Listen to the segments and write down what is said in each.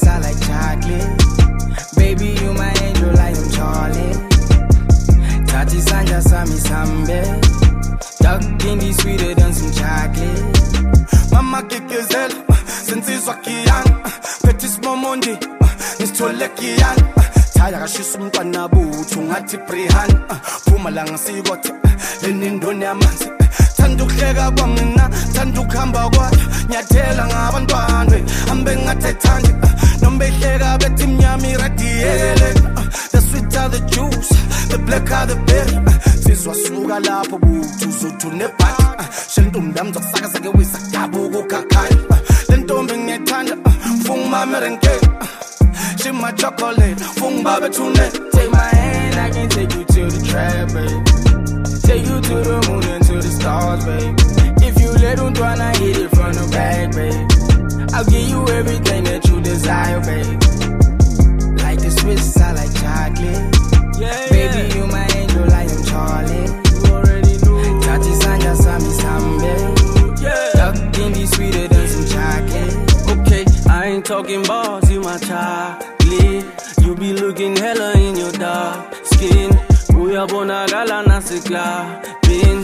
sweets, I like chocolate. Baby, you my angel, I am Charlie. Tati Sanja Sami Sambe. Duck candy sweeter than some chocolate. Mama Kikizela, Sensizwa Kiyan, Petis Momondi, Nistole Kiyan. Taya Shisumkana Butu, Ngati Prihan, Pumalang Sigot, Lenindone Amansi. Tandukega Bamina, Tandukamba Wat, Nyatela Avantwane, Ambengate Tangi, Nombehega Betim Yami Ratiele. The sweet are the juice, the black are the berry. This was Suga Lapo, to Nepa. Shendum Dam of Sagasaka with Sakabu Kakai. Then don't bring a tanda, Fuma Merenke. She my chocolate, Fumba Betune. Take my hand, I can take you to the trap, babe. Take you to the moon and to the stars, babe. If you let them try to hit it from the back, babe, I'll give you everything that you desire, babe. Like the Swiss, I like chocolate. Yeah, baby, you my angel, I am Charlie. You already know. Tati Sanja Sami Sambe. Yeah. Duck candy sweeter than some chocolate. Okay, I ain't talking balls, you my chocolate. You be looking hella in your dark skin. Uya bona gala nasikla, been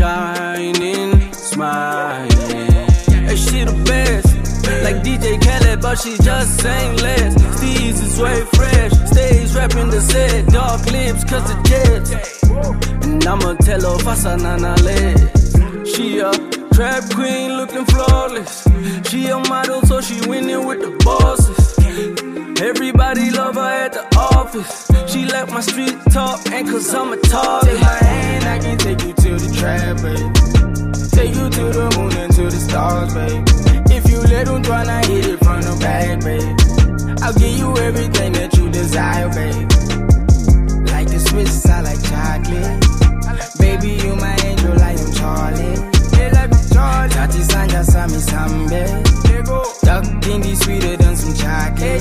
shining, smiling. And she the best, like DJ Khaled, but she just ain't less. Steez is way fresh, stage rapping the set, dark lips, cause the jets. And I'ma tell her fasa nana let. She a trap queen looking flawless. She a model, so she winning with the bosses. Everybody love her at the office. She like my street talk, and cause I'm a target. Take my hand, I can take you to the trap, babe. Take you to the moon and to the stars, babe. If you let them try to hit it from the back, babe, I'll give you everything that you desire, babe. Like the Swiss, I like chocolate. Baby, you my angel, I am Charlie. Tati Sanja Sami Sambe. Duck candy sweeter than some chocolate.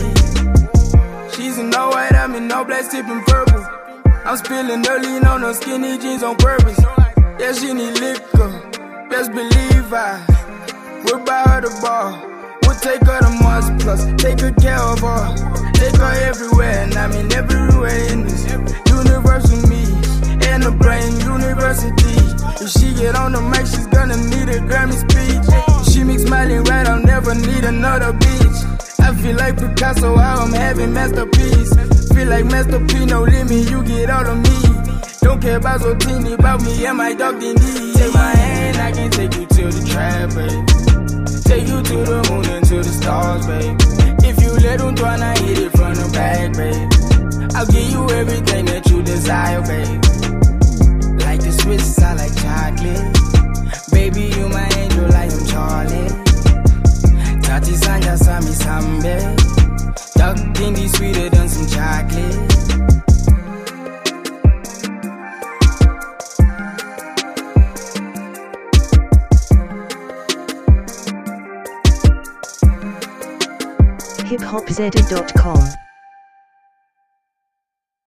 She's in no white, I'm in no black, tipping purple. I'm spilling early on her skinny jeans on purpose. Yeah, she need liquor, best believe we'll buy her the bar. We'll take her to Mars Plus, take good care of her. Take her everywhere, and I mean everywhere in this universe with me. And the brain university. If she get on the mic, she's gonna need a Grammy speech. She makes smiling right, I'll never need another beach. I feel like Picasso, how I'm having masterpiece. Feel like Master P, no limit, you get all of me. Don't care about Zotini, about me and my dog Dindi. Take my hand, I can take you to the trap, babe. Take you to the moon and to the stars, babe. If you let them try to hit it from the back, babe, I'll give you everything that you desire, babe. Like the Swiss, I like chocolate. Baby, you my angel, I am Charlie. Tati Sanja Sami Sambe. Duck candy sweeter than some chocolate. hiphopzedit.com